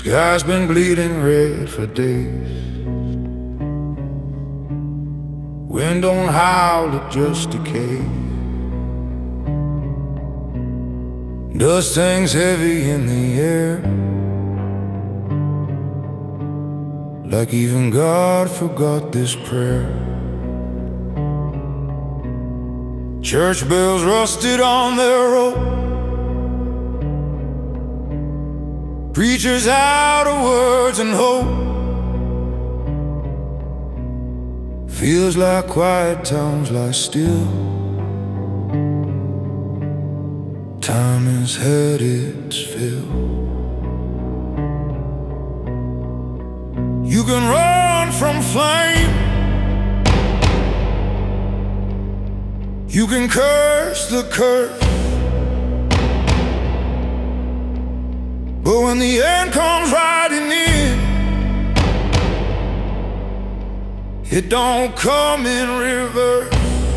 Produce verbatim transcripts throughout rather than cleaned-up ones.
sky's been bleeding red for days. Wind don't howl, it just decays. Dust hangs heavy in the air, like even God forgot this prayer. Church bells rusted on their rope, preachers out of words and hope. Feels like quiet towns lie still. Time has had its fill. You can run from flame, you can curse the curse, but when the end comes riding in, it don't come in reverse.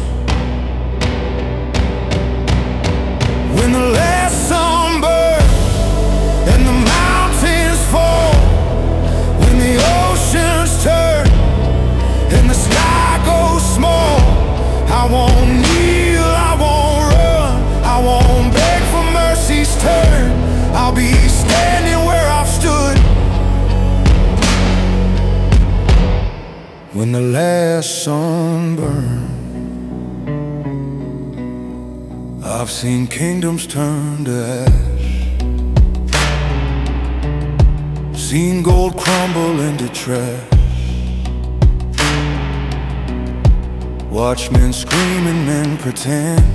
When the last sun burns and the mountains fall, when the oceans turn and the sky goes small, I won't kneel, I won't run, I won't beg for mercy's turn. I'll be standing where I've stood when the last sun burns. I've seen kingdoms turn to ash, seen gold crumble into trash, watched men scream and men pretend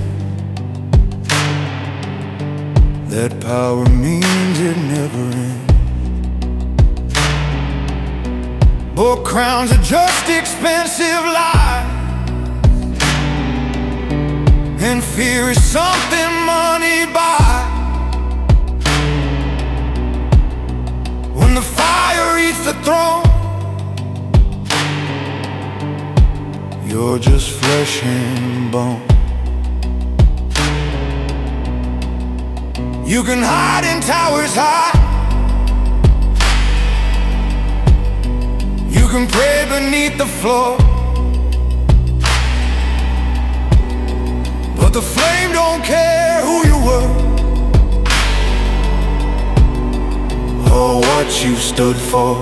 that power means it never ends. But crowns are just expensive lies, and fear is something money buys. When the fire eats the throne, you're just flesh and bone. You can hide in towers high, you can pray beneath the floor, but the flame don't care who you were or what you stood for.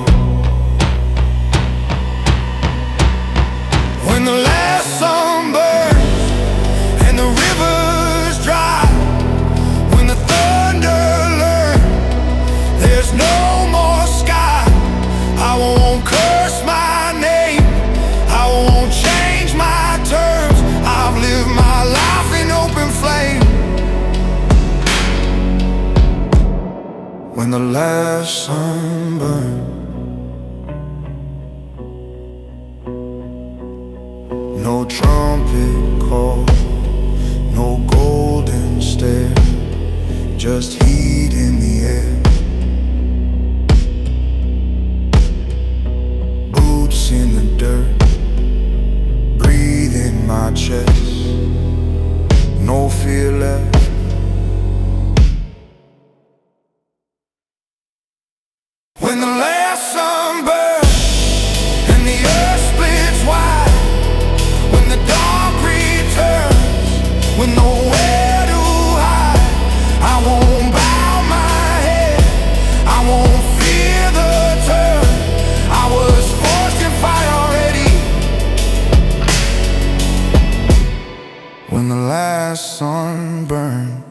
When the last sun burns and the rivers dry, when the thunder learns there's no more sky, I won't curse my name, I won't change my terms. I've lived my life in open flame. When the last sun burns, no trumpet call, no golden stair, just heat in the air, boots in the dirt, breathe in my chest, no fear left. When the last sun burns and the earth splits wide, when the dark returns with nowhere to hide, I won't bow my head, I won't fear the turn. I was forged in fire already. When the last sun burned,